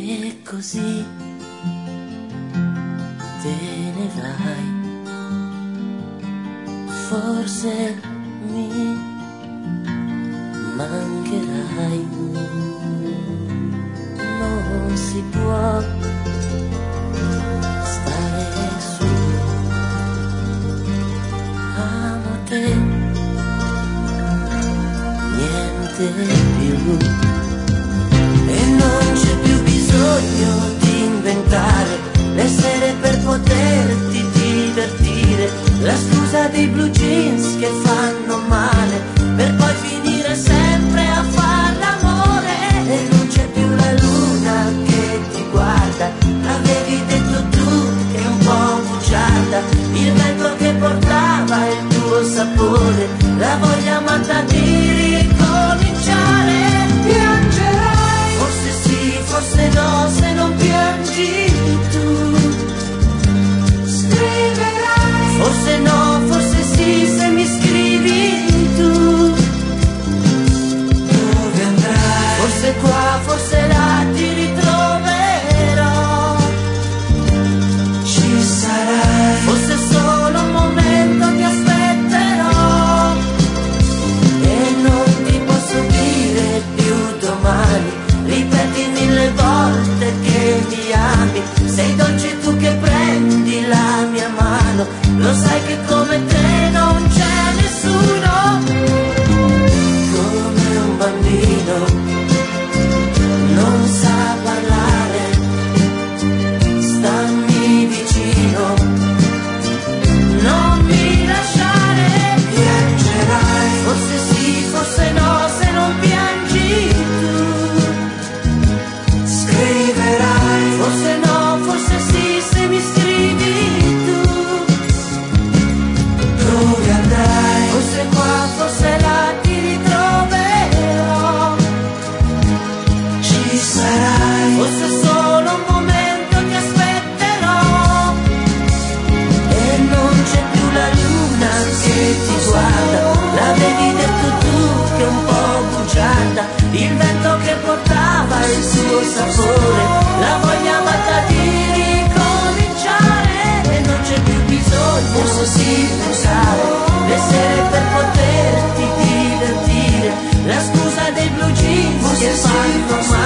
E così te ne vai, forse mi mancherai. Non si può stare su, amo te, niente più. E non c'è più bisogno di inventare le sere per poterti divertire, la scusa dei blue jeans che fanno male per poi finire sempre a far l'amore. E non c'è più la luna che ti guarda, l'avevi detto tu che è un po' bugiarda, il vento che portava il tuo sapore, la voglia matta di ricominciare. Piangerai, forse sì, forse no, se non piangi tu. Scriverai, forse no, forse sì, se mi scrivi tu. Dove andrai? Forse qua, forse là, ti ritroverò. Ci sarai, forse solo un momento ti aspetterò. E non ti posso dire più domani, ripeti 1000 volte che mi ami. Sei dolce tu che prendi la mia mano, lo sai che come te non c'è nessuno. Come un bambino non sa parlare, stammi vicino, non mi lasciare. Piangerai, forse sì, forse no, se non piangi tu. Scriverai, forse no, forse sì, se mi scrivi tu. Dove andrai? Forse qua, forse là, ti ritroverò. Ci sarai, forse solo un momento ti aspetterò. E non c'è più la luna che ti guarda, l'avevi detto tu che è un po' bugiarda, il vento che portava il suo sapore, la voglia matta di ricominciare. E non c'è più bisogno, forse sì, usare le sere per poterti divertire, la scusa dei blue jeans che fanno male